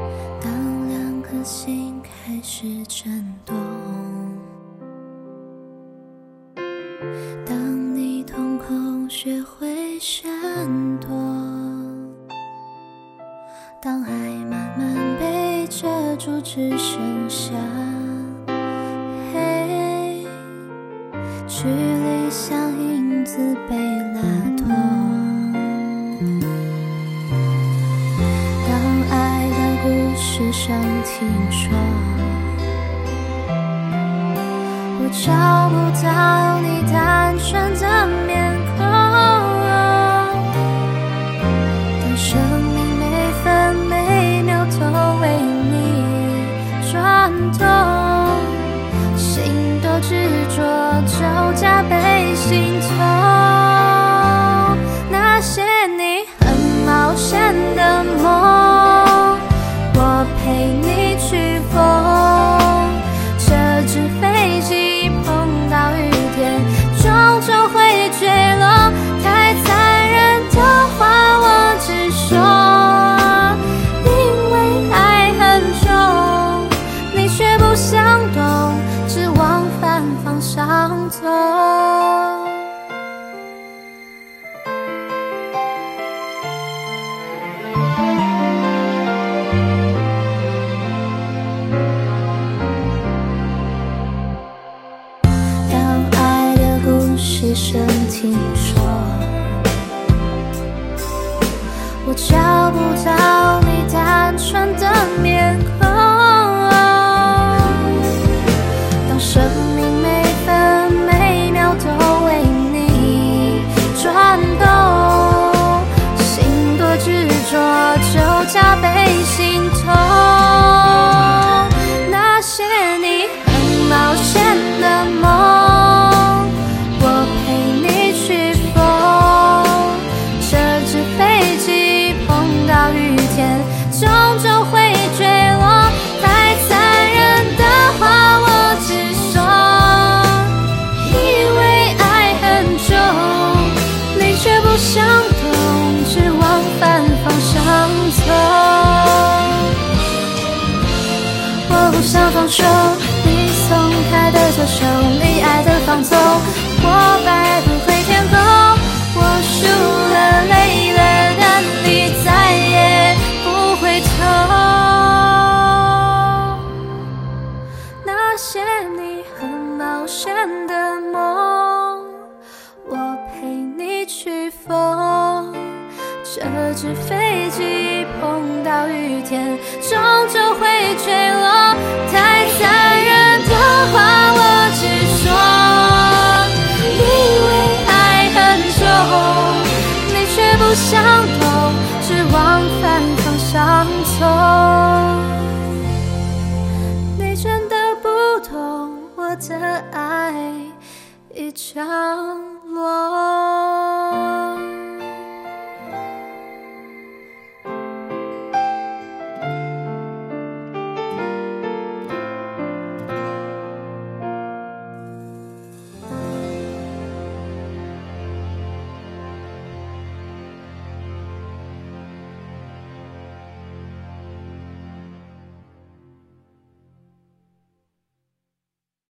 当两颗心开始震动，当你瞳孔学会闪躲，当爱慢慢被遮住，只剩下黑，距离像影子被拉脱。当爱的故事上听说，我找不到你单纯的面孔，当生命每分每秒都为你转动，心多执着就加倍心痛。那些你很冒险的梦，我陪你去疯，这只飞机碰到雨天终究会坠落，太残忍的话我只说，因为爱很重，你却不想懂，只往反方向走。细声听说，我找不到你单纯的面孔，当生命每分每秒都为你转动，心多执着就加倍心痛。那些你很冒险的梦，终究会坠落，太残忍的话我只说，以为爱很重，你却不想懂，只往反方向走。我不想放手，你松开的左手，你爱的放纵，我摆不回天空，我输了累了，但你再也回头。那些你很冒险的梦，我陪你去疯，这只飞机碰到雨天终究会坠落，